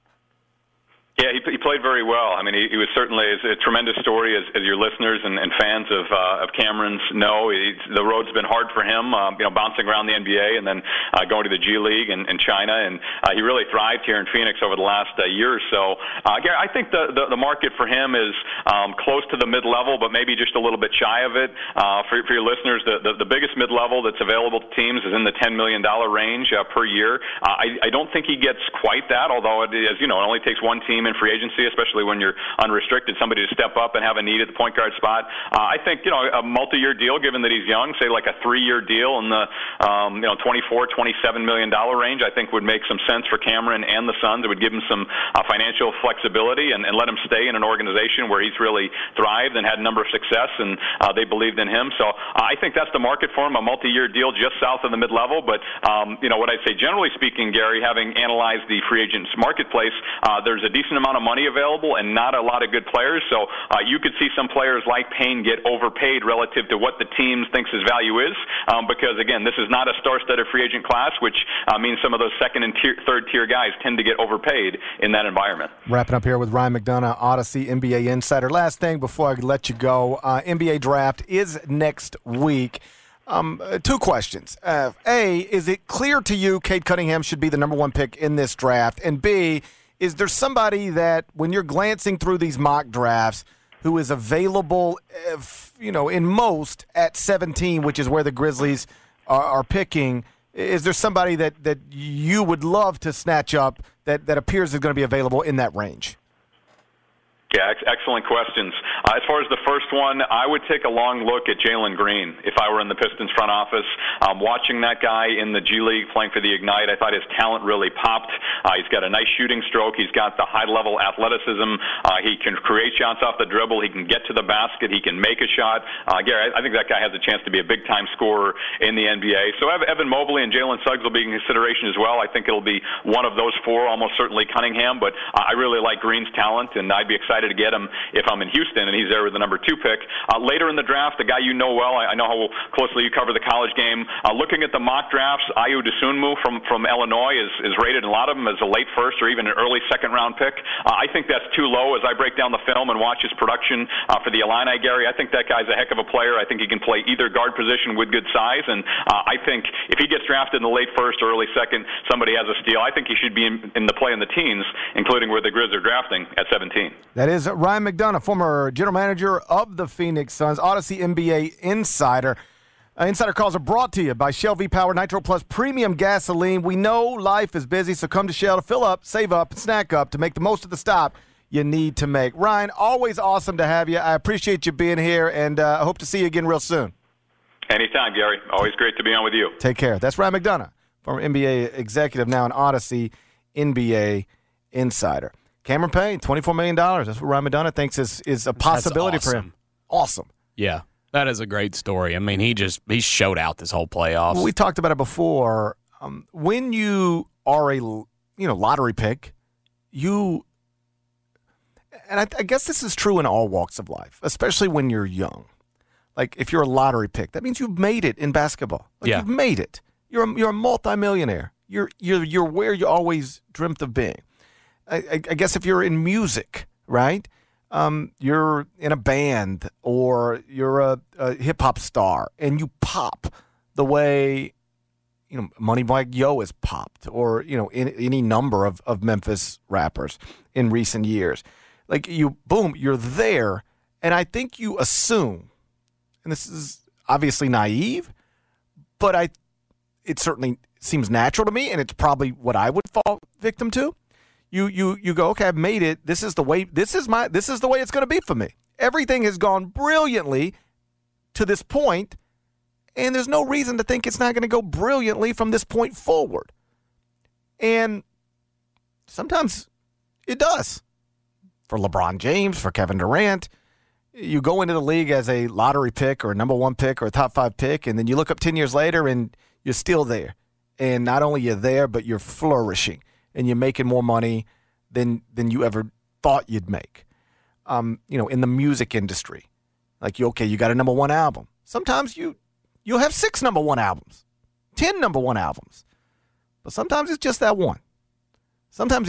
Yeah, he played very well. I mean, he was certainly a tremendous story, as your listeners and fans of Cameron's know. The road's been hard for him, bouncing around the NBA and then going to the G League and China, and he really thrived here in Phoenix over the last year or so. Gary, I think the market for him is close to the mid-level, but maybe just a little bit shy of it. For your listeners, the biggest mid-level that's available to teams is in the $10 million range per year. I don't think he gets quite that, although it only takes one team in free agency, especially when you're unrestricted, somebody to step up and have a need at the point guard spot. I think a multi-year deal, given that he's young, say like a 3-year deal in the $24, $27 million range, I think would make some sense for Cameron and the Suns. It would give him some financial flexibility and let him stay in an organization where he's really thrived and had a number of success, and they believed in him. So I think that's the market for him, a multi-year deal just south of the mid-level. But what I'd say, generally speaking, Gary, having analyzed the free agents marketplace, there's a decent amount of money available and not a lot of good players. So you could see some players like Payne get overpaid relative to what the team thinks his value is, because, again, this is not a star-studded free agent class, which means some of those second and third-tier guys tend to get overpaid in that environment. Wrapping up here with Ryan McDonough, Odyssey NBA Insider. Last thing before I let you go, NBA Draft is next week. 2 questions. A, is it clear to you Cade Cunningham should be the number 1 pick in this draft? And B, is there somebody that, when you're glancing through these mock drafts, who is available, in most at 17, which is where the Grizzlies are picking. Is there somebody that you would love to snatch up that appears is going to be available in that range? Yeah, excellent questions. As far as the first one, I would take a long look at Jalen Green if I were in the Pistons front office. Watching that guy in the G League playing for the Ignite, I thought his talent really popped. He's got a nice shooting stroke. He's got the high-level athleticism. He can create shots off the dribble. He can get to the basket. He can make a shot. Gary, I think that guy has a chance to be a big-time scorer in the NBA. So Evan Mobley and Jalen Suggs will be in consideration as well. I think it'll be one of those four, almost certainly Cunningham, but I really like Green's talent, and I'd be excited to get him if I'm in Houston and he's there with the number 2 pick. Later in the draft, the guy you know well, I know how closely you cover the college game. Looking at the mock drafts, Ayo Dosunmu from Illinois is rated in a lot of them as a late first or even an early second-round pick. I think that's too low as I break down the film and watch his production for the Illini, Gary. I think that guy's a heck of a player. I think he can play either guard position with good size, and I think if he gets drafted in the late first or early second, somebody has a steal. I think he should be in the play in the teens, including where the Grizz are drafting at 17. That is Ryan McDonough, former general manager of the Phoenix Suns, Odyssey NBA Insider. Insider calls are brought to you by Shell V-Power Nitro Plus Premium Gasoline. We know life is busy, so come to Shell to fill up, save up, and snack up to make the most of the stop you need to make. Ryan, always awesome to have you. I appreciate you being here, and I hope to see you again real soon. Anytime, Gary. Always great to be on with you. Take care. That's Ryan McDonough, former NBA executive, now an Odyssey NBA Insider. Cameron Payne, $24 million. That's what Ryan McDonough thinks is a possibility for him. Awesome. Yeah, that is a great story. I mean, he showed out this whole playoffs. Well, we talked about it before. When you are a lottery pick, and I guess this is true in all walks of life, especially when you're young. Like if you're a lottery pick, that means you've made it in basketball. You've made it. You're a multimillionaire. You're where you always dreamt of being. I guess if you're in music, right? You're in a band or you're a hip-hop star and you pop the way, Moneybag Yo has popped or, any number of Memphis rappers in recent years. Like you're there. And I think you assume, and this is obviously naive, but it certainly seems natural to me, and it's probably what I would fall victim to. You go, okay, I've made it. This is the way it's going to be for me. Everything has gone brilliantly to this point, and there's no reason to think it's not going to go brilliantly from this point forward. And sometimes it does. For LeBron James, for Kevin Durant, you go into the league as a lottery pick or a number 1 pick or a top 5 pick, and then you look up 10 years later and you're still there. And not only you're there, but you're flourishing. And you're making more money than you ever thought you'd make. In the music industry. Like, you got a number 1 album. Sometimes you'll have 6 number 1 albums, 10 number 1 albums. But sometimes it's just that one. Sometimes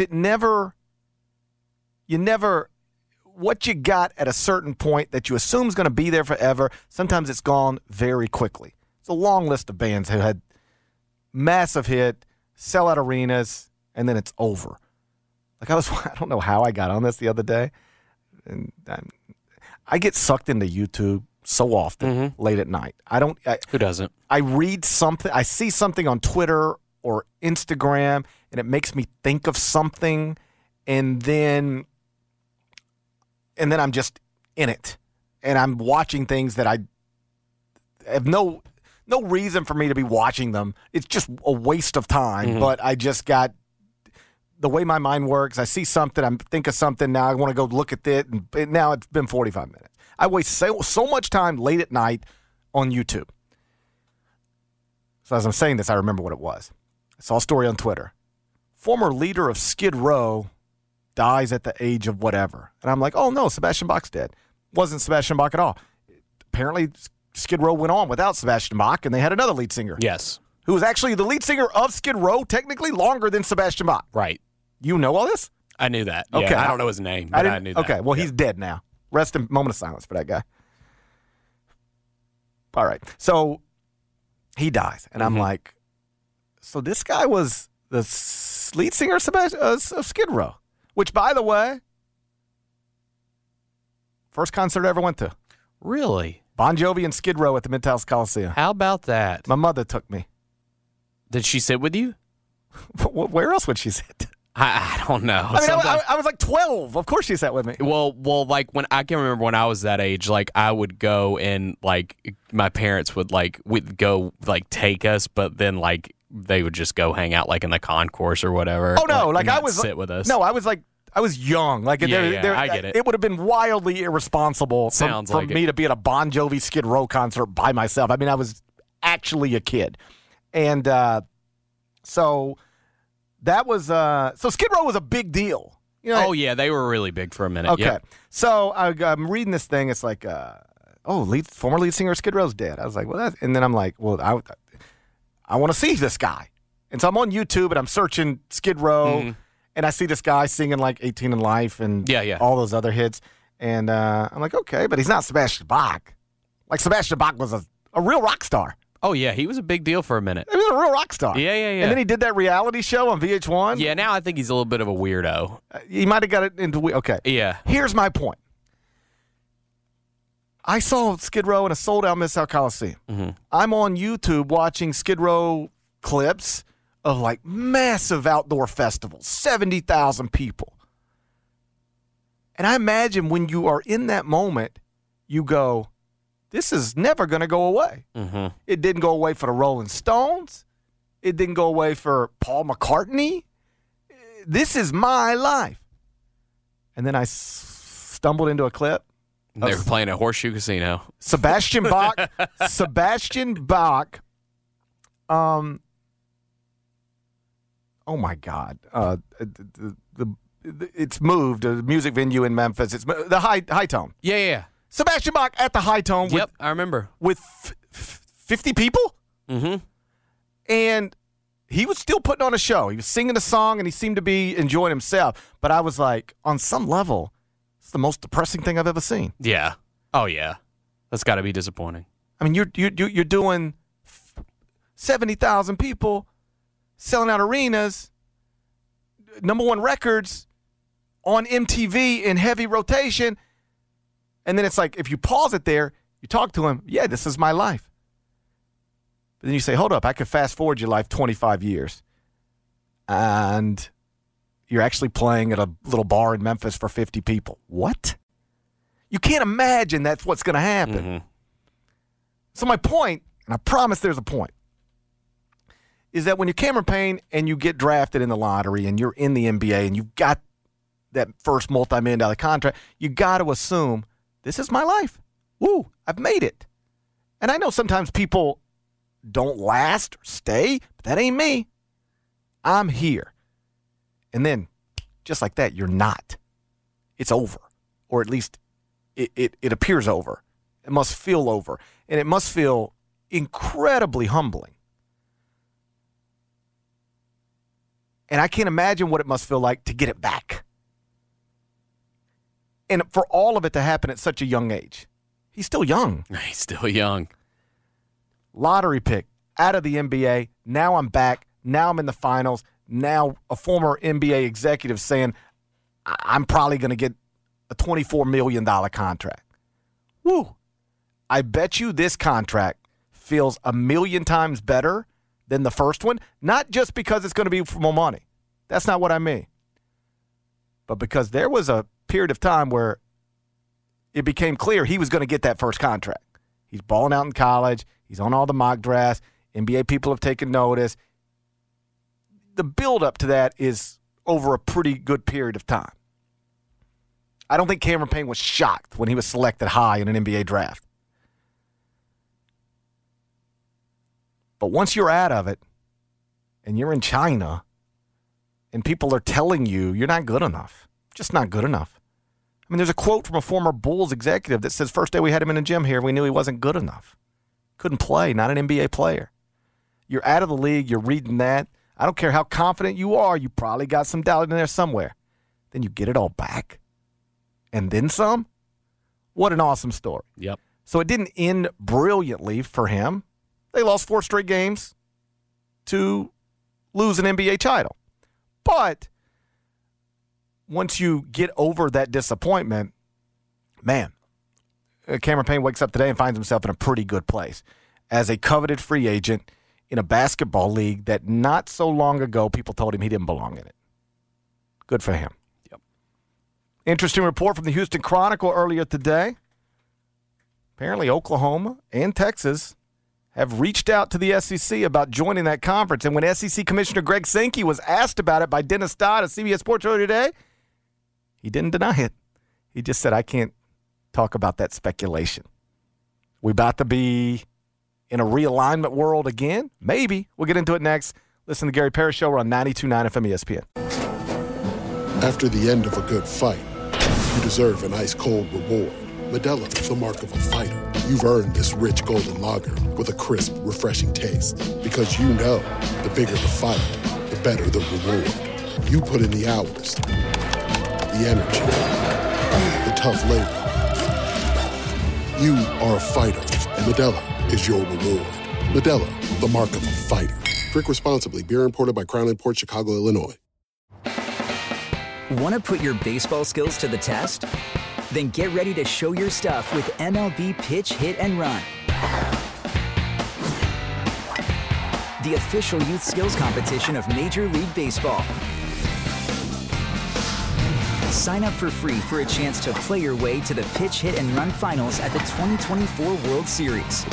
what you got at a certain point that you assume is going to be there forever, sometimes it's gone very quickly. It's a long list of bands who had massive hit, sell out arenas, and then it's over. Like I don't know how I got on this the other day. And I get sucked into YouTube so often late at night. Who doesn't? I read something, I see something on Twitter or Instagram, and it makes me think of something, and then I'm just in it. And I'm watching things that I have no reason for me to be watching them. It's just a waste of time, but I just got the way my mind works. I see something, I think of something, now I want to go look at it, and now it's been 45 minutes. I waste so much time late at night on YouTube. So as I'm saying this, I remember what it was. I saw a story on Twitter. Former leader of Skid Row dies at the age of whatever. And I'm like, oh no, Sebastian Bach's dead. Wasn't Sebastian Bach at all. Apparently Skid Row went on without Sebastian Bach, and they had another lead singer. Yes. Who was actually the lead singer of Skid Row, technically longer than Sebastian Bach. Right. You know all this? I knew that. Okay. Yeah, I don't know his name, but I knew that. Okay, well, he's dead now. Rest in moment of silence for that guy. All right. So he dies, and I'm like, so this guy was the lead singer of Skid Row, which, by the way, First concert I ever went to. Really? Bon Jovi and Skid Row at the Midtown Coliseum. How about that? My mother took me. Did she sit with you? Where else would she sit? I don't know. I mean, I was like 12. Of course she sat with me. Well, like when I can remember when I was that age, like I would go and like my parents would go take us, but then like they would just go hang out like in the concourse or whatever. Oh no, like I was sit with us. No, I was young. Like I get it. It would have been wildly irresponsible for me to be at a Bon Jovi Skid Row concert by myself. I mean, I was actually a kid, and so. That was so Skid Row was a big deal. You know, oh yeah, they were really big for a minute. Okay, Yep. So I'm reading this thing. It's like, former lead singer of Skid Row's dead. I was like, well, and then I'm like, well, I want to see this guy, and so I'm on YouTube and I'm searching Skid Row, and I see this guy singing like 18 in Life and all those other hits, and I'm like, okay, but he's not Sebastian Bach. Like Sebastian Bach was a real rock star. Oh, yeah, he was a big deal for a minute. He was a real rock star. Yeah. And then he did that reality show on VH1. Yeah, now I think he's a little bit of a weirdo. He might have got it into... Okay. Yeah. Here's my point. I saw Skid Row in a sold-out Mid-South Coliseum. Mm-hmm. I'm on YouTube watching Skid Row clips of, like, massive outdoor festivals, 70,000 people. And I imagine when you are in that moment, you go... This is never going to go away. Mm-hmm. It didn't go away for the Rolling Stones. It didn't go away for Paul McCartney. This is my life. And then I stumbled into a clip. They were playing at Horseshoe Casino. Sebastian Bach. Oh, my God. It's moved. A music venue in Memphis. It's the High Tone. Yeah. Sebastian Bach at the High Tone. Yep, I remember. With 50 people? Mm-hmm. And he was still putting on a show. He was singing a song, and he seemed to be enjoying himself. But I was like, on some level, it's the most depressing thing I've ever seen. Yeah. Oh, yeah. That's got to be disappointing. I mean, you're doing 70,000 people, selling out arenas, #1 records on MTV in heavy rotation. And then it's like, if you pause it there, you talk to him, yeah, this is my life. But then you say, hold up, I could fast forward your life 25 years. And you're actually playing at a little bar in Memphis for 50 people. What? You can't imagine that's what's going to happen. Mm-hmm. So my point, and I promise there's a point, is that when you're Cameron Payne and you get drafted in the lottery and you're in the NBA and you've got that first multi-million-dollar contract, you got to assume, this is my life. Woo, I've made it. And I know sometimes people don't last or stay, but that ain't me. I'm here. And then, just like that, you're not. It's over. Or at least it appears over. It must feel over. And it must feel incredibly humbling. And I can't imagine what it must feel like to get it back. And for all of it to happen at such a young age. He's still young. He's still young. Lottery pick, out of the NBA. Now I'm back. Now I'm in the finals. Now a former NBA executive saying, I'm probably going to get a $24 million contract. Woo. I bet you this contract feels 1,000,000 times better than the first one. Not just because it's going to be for more money. That's not what I mean. But because there was a period of time where it became clear he was going to get that first contract. He's balling out in college. He's on all the mock drafts. NBA people have taken notice. The build-up to that is over a pretty good period of time. I don't think Cameron Payne was shocked when he was selected high in an NBA draft. But once you're out of it and you're in China and people are telling you you're not good enough, just not good enough. I mean, there's a quote from a former Bulls executive that says, first day we had him in the gym here, we knew he wasn't good enough. Couldn't play, not an NBA player. You're out of the league, you're reading that. I don't care how confident you are, you probably got some doubt in there somewhere. Then you get it all back. And then some? What an awesome story. Yep. So it didn't end brilliantly for him. They lost 4 straight games to lose an NBA title. But once you get over that disappointment, man, Cameron Payne wakes up today and finds himself in a pretty good place as a coveted free agent in a basketball league that not so long ago people told him he didn't belong in it. Good for him. Yep. Interesting report from the Houston Chronicle earlier today. Apparently Oklahoma and Texas have reached out to the SEC about joining that conference. And when SEC Commissioner Greg Sankey was asked about it by Dennis Dodd of CBS Sports earlier today, he didn't deny it. He just said, I can't talk about that speculation. We about to be in a realignment world again? Maybe. We'll get into it next. Listen to the Gary Parrish Show. We're on 92.9 FM ESPN. After the end of a good fight, you deserve an ice-cold reward. Modelo is the mark of a fighter. You've earned this rich golden lager with a crisp, refreshing taste. Because you know, the bigger the fight, the better the reward. You put in the hours, the energy, the tough labor. You are a fighter, and Modelo is your reward. Modelo, the mark of a fighter. Drink responsibly. Beer imported by Crown Imports, Chicago, Illinois. Want to put your baseball skills to the test? Then get ready to show your stuff with MLB Pitch, Hit, and Run. The official youth skills competition of Major League Baseball. Sign up for free for a chance to play your way to the Pitch, Hit, and Run finals at the 2024 World Series.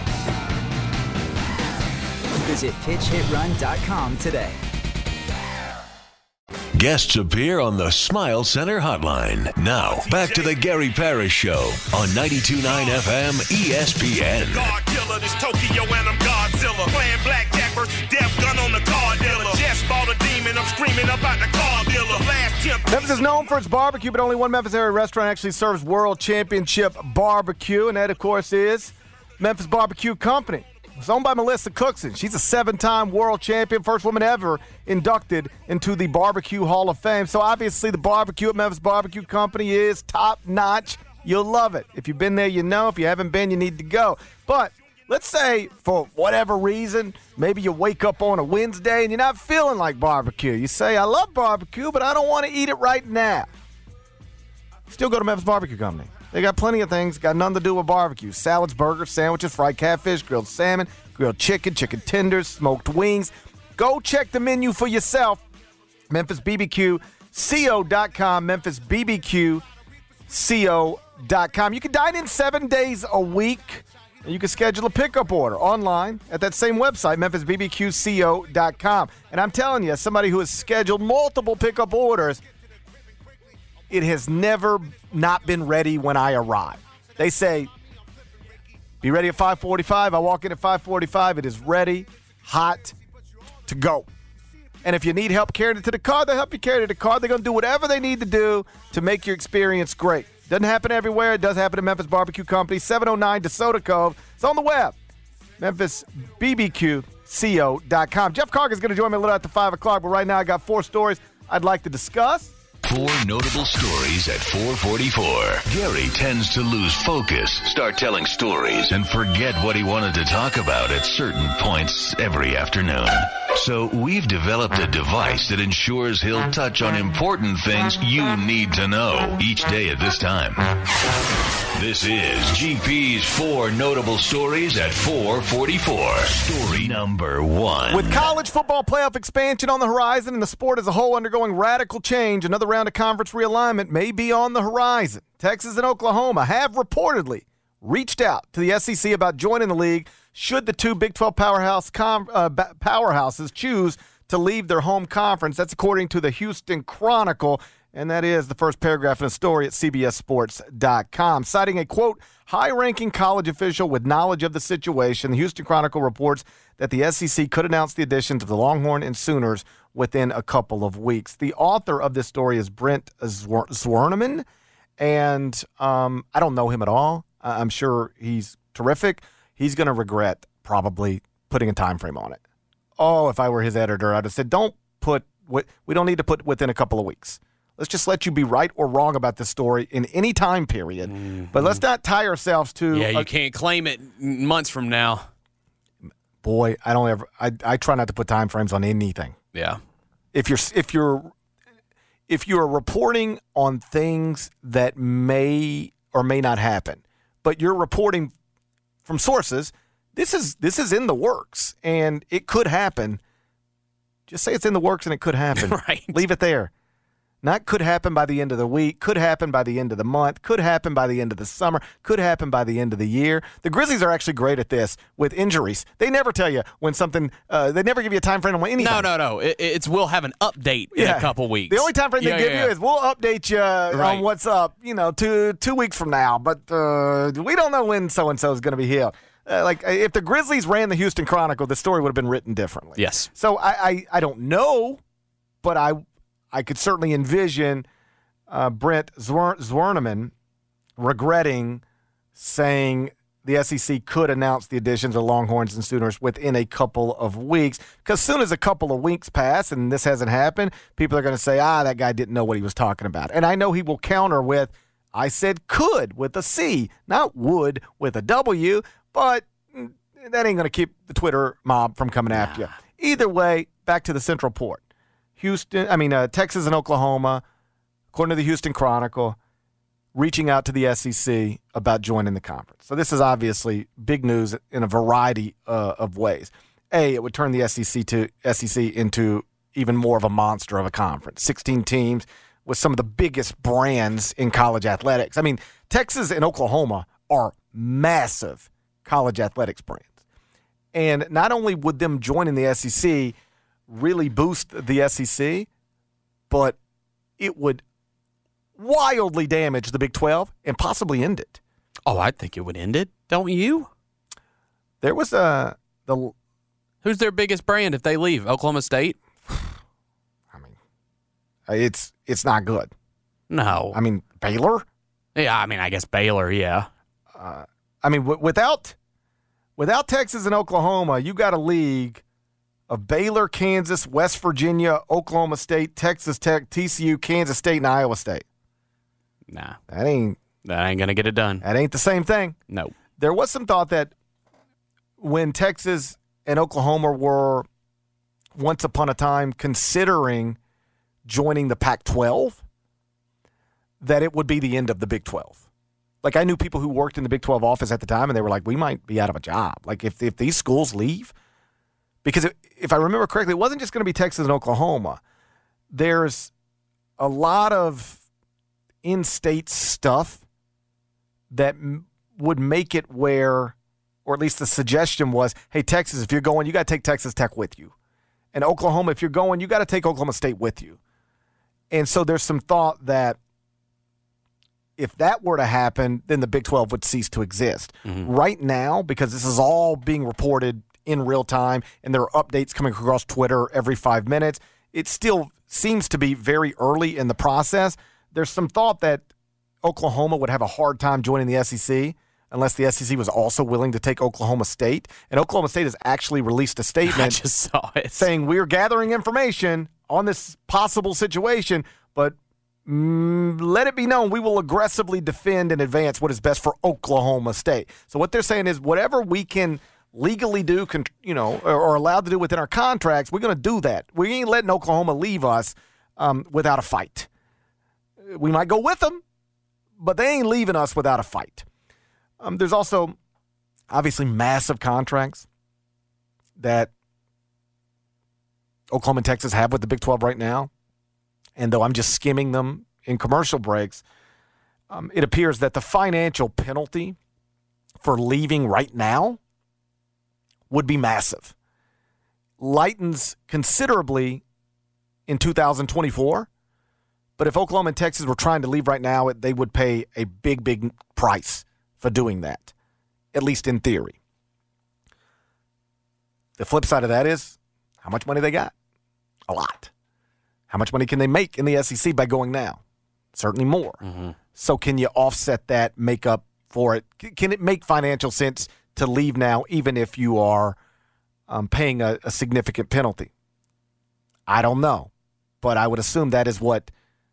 Visit pitchhitrun.com today. Guests appear on the Smile Center hotline. Now, back to the Gary Parrish Show on 92.9 FM ESPN. God killer, this Tokyo and I'm Godzilla. Playing blackjack versus death gun on the car dealer. Just bought a demon, I'm screaming about the car dealer. Last tip. Memphis is known for its barbecue, but only one Memphis area restaurant actually serves World Championship barbecue, and that, of course, is Memphis Barbecue Company. It's owned by Melissa Cookson. She's a 7-time world champion, first woman ever inducted into the Barbecue Hall of Fame. So obviously the barbecue at Memphis Barbecue Company is top-notch. You'll love it. If you've been there, you know. If you haven't been, you need to go. But let's say for whatever reason, maybe you wake up on a Wednesday and you're not feeling like barbecue. You say, I love barbecue, but I don't want to eat it right now. Still go to Memphis Barbecue Company. They got plenty of things, got nothing to do with barbecue. Salads, burgers, sandwiches, fried catfish, grilled salmon, grilled chicken, chicken tenders, smoked wings. Go check the menu for yourself. MemphisBBQCO.com, MemphisBBQCO.com. You can dine in 7 days a week, and you can schedule a pickup order online at that same website, MemphisBBQCO.com. And I'm telling you, as somebody who has scheduled multiple pickup orders, it has never not been ready when I arrive. They say, be ready at 5:45. I walk in at 5:45. It is ready, hot, to go. And if you need help carrying it to the car, they'll help you carry it to the car. They're going to do whatever they need to do to make your experience great. Doesn't happen everywhere. It does happen at Memphis Barbecue Company, 709 DeSoto Cove. It's on the web, MemphisBBQCO.com. Jeff Carg is going to join me a little after 5 o'clock, but right now I got 4 stories I'd like to discuss. 4 notable stories at 4:44. Gary tends to lose focus, start telling stories, and forget what he wanted to talk about at certain points every afternoon. So we've developed a device that ensures he'll touch on important things you need to know each day at this time. This is GP's 4 notable stories at 4:44. Story number 1. With college football playoff expansion on the horizon and the sport as a whole undergoing radical change, another round of conference realignment may be on the horizon. Texas and Oklahoma have reportedly reached out to the SEC about joining the league should the 2 Big 12 powerhouses choose to leave their home conference. That's according to the Houston Chronicle, and that is the first paragraph in a story at CBSSports.com. Citing a, quote, high-ranking college official with knowledge of the situation, the Houston Chronicle reports that the SEC could announce the additions of the Longhorn and Sooners within a couple of weeks. The author of this story is Brent Zwerneman, and I don't know him at all. I'm sure he's terrific. He's going to regret probably putting a time frame on it. Oh, if I were his editor, I'd have said, we don't need to put within a couple of weeks. Let's just let you be right or wrong about this story in any time period. Mm-hmm. But let's not tie ourselves to... Yeah, you can't claim it months from now. Boy, I try not to put time frames on anything. Yeah. If you're reporting on things that may or may not happen, but you're reporting from sources. This is in the works, and it could happen. Just say it's in the works and it could happen. Right. Leave it there. Not could happen by the end of the week, could happen by the end of the month, could happen by the end of the summer, could happen by the end of the year. The Grizzlies are actually great at this with injuries. They never tell you when something, they never give you a time frame on anything. No. It's we'll have an update in a couple weeks. The only time frame they give you is we'll update you on what's up, 2 weeks from now. But we don't know when so-and-so is going to be healed. If the Grizzlies ran the Houston Chronicle, the story would have been written differently. Yes. So I don't know, but I could certainly envision Brent Zwerneman regretting saying the SEC could announce the additions of Longhorns and Sooners within a couple of weeks. Because as soon as a couple of weeks pass and this hasn't happened, people are going to say, that guy didn't know what he was talking about. And I know he will counter with, I said could with a C, not would with a W, but that ain't going to keep the Twitter mob from coming after you. Either way, back to the Central Port. Texas and Oklahoma, according to the Houston Chronicle, reaching out to the SEC about joining the conference. So this is obviously big news in a variety of ways. It would turn the SEC into even more of a monster of a conference. 16 teams with some of the biggest brands in college athletics. I mean, Texas and Oklahoma are massive college athletics brands. And not only would them joining the SEC really boost the SEC, but it would wildly damage the Big 12 and possibly end it. Oh, I think it would end it. Don't you? There was who's their biggest brand if they leave? Oklahoma State? It's not good. No. Baylor? Yeah, I guess Baylor, yeah. Without Texas and Oklahoma, you got a league of Baylor, Kansas, West Virginia, Oklahoma State, Texas Tech, TCU, Kansas State, and Iowa State. Nah. That ain't going to get it done. That ain't the same thing. No. There was some thought that when Texas and Oklahoma were once upon a time considering joining the Pac-12, that it would be the end of the Big 12. I knew people who worked in the Big 12 office at the time, and they were like, we might be out of a job. If these schools leave, because if I remember correctly, it wasn't just going to be Texas and Oklahoma. There's a lot of in-state stuff that would make it where, or at least the suggestion was, hey, Texas, if you're going, you got to take Texas Tech with you. And Oklahoma, if you're going, you got to take Oklahoma State with you. And so there's some thought that if that were to happen, then the Big 12 would cease to exist. Mm-hmm. Right now, because this is all being reported in real time and there are updates coming across Twitter every 5 minutes, it still seems to be very early in the process. There's some thought that Oklahoma would have a hard time joining the SEC unless the SEC was also willing to take Oklahoma State. And Oklahoma State has actually released a statement I just saw it. saying we're gathering information on this possible situation, but let it be known we will aggressively defend and advance what is best for Oklahoma State. So what they're saying is whatever we can legally do, or allowed to do within our contracts, we're going to do that. We ain't letting Oklahoma leave us without a fight. We might go with them, but they ain't leaving us without a fight. There's also obviously massive contracts that Oklahoma and Texas have with the Big 12 right now. And though I'm just skimming them in commercial breaks, it appears that the financial penalty for leaving right now would be massive. Lightens considerably in 2024. But if Oklahoma and Texas were trying to leave right now, they would pay a big, big price for doing that, at least in theory. The flip side of that is how much money they got. A lot. How much money can they make in the SEC by going now? Certainly more. Mm-hmm. So can you offset that, make up for it? Can it make financial sense to leave now, even if you are paying a significant penalty? I don't know. But I would assume that is what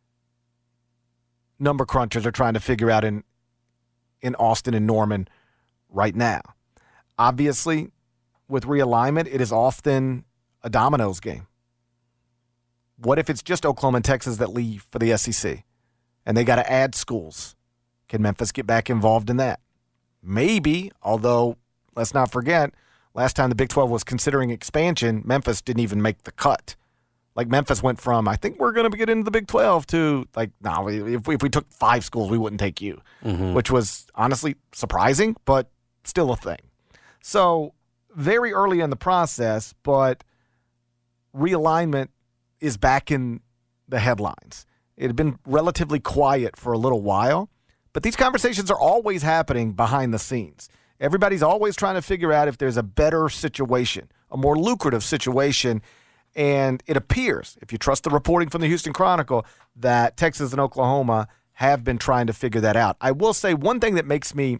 number crunchers are trying to figure out in Austin and Norman right now. Obviously, with realignment, it is often a dominoes game. What if it's just Oklahoma and Texas that leave for the SEC and they got to add schools? Can Memphis get back involved in that? maybe, although let's not forget, last time the Big 12 was considering expansion, Memphis didn't even make the cut. Like, Memphis went from, I think we're going to get into the Big 12 to, like, no, if we took 5 schools, we wouldn't take you, which was honestly surprising, but still a thing. So very early in the process, but realignment is back in the headlines. It had been relatively quiet for a little while, but these conversations are always happening behind the scenes. Everybody's always trying to figure out if there's a better situation, a more lucrative situation, and it appears, if you trust the reporting from the Houston Chronicle, that Texas and Oklahoma have been trying to figure that out. I will say one thing that makes me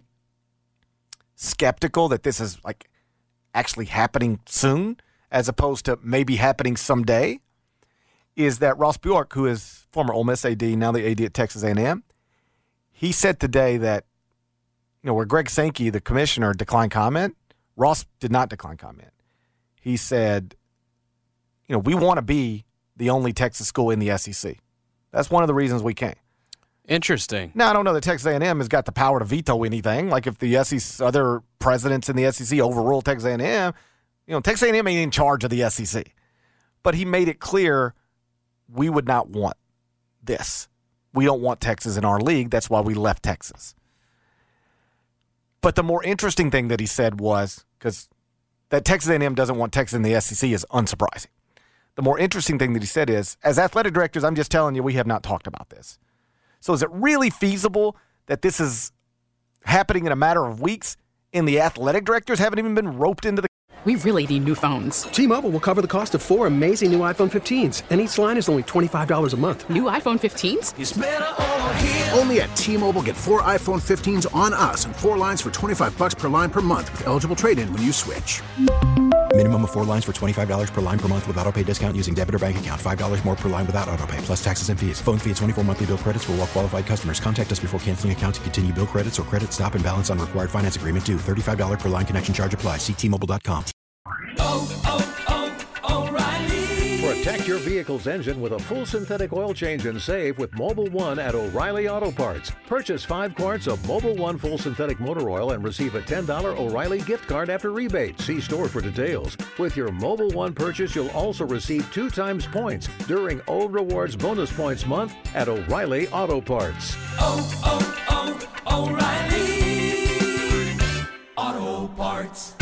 skeptical that this is like actually happening soon as opposed to maybe happening someday is that Ross Bjork, who is former Ole Miss AD, now the AD at Texas A&M, he said today that, where Greg Sankey, the commissioner, declined comment, Ross did not decline comment. He said, we want to be the only Texas school in the SEC. That's one of the reasons we came. Interesting. Now, I don't know that Texas A&M has got the power to veto anything. Like if the SEC, other presidents in the SEC overrule Texas A&M, Texas A&M ain't in charge of the SEC. But he made it clear we would not want this. We don't want Texas in our league. That's why we left Texas. But the more interesting thing that he said was, because that Texas A&M doesn't want Texas in the SEC is unsurprising. The more interesting thing that he said is, as athletic directors, I'm just telling you, we have not talked about this. So is it really feasible that this is happening in a matter of weeks and the athletic directors haven't even been roped into the... We really need new phones. T-Mobile will cover the cost of 4 amazing new iPhone 15s, and each line is only $25 a month. New iPhone 15s? It's better over here. Only at T-Mobile, get 4 iPhone 15s on us and 4 lines for $25 per line per month with eligible trade-in when you switch. Minimum of 4 lines for $25 per line per month with autopay discount using debit or bank account. $5 more per line without autopay, plus taxes and fees. Phone fee at 24 monthly bill credits for well-qualified customers. Contact us before canceling account to continue bill credits or credit stop and balance on required finance agreement due. $35 per line connection charge applies. See T-Mobile.com. O'Reilly. Protect your vehicle's engine with a full synthetic oil change and save with Mobil 1 at O'Reilly Auto Parts. Purchase 5 quarts of Mobil 1 full synthetic motor oil and receive a $10 O'Reilly gift card after rebate. See store for details. With your Mobil 1 purchase, you'll also receive 2 times points during O Rewards Bonus Points Month at O'Reilly Auto Parts. O'Reilly Auto Parts.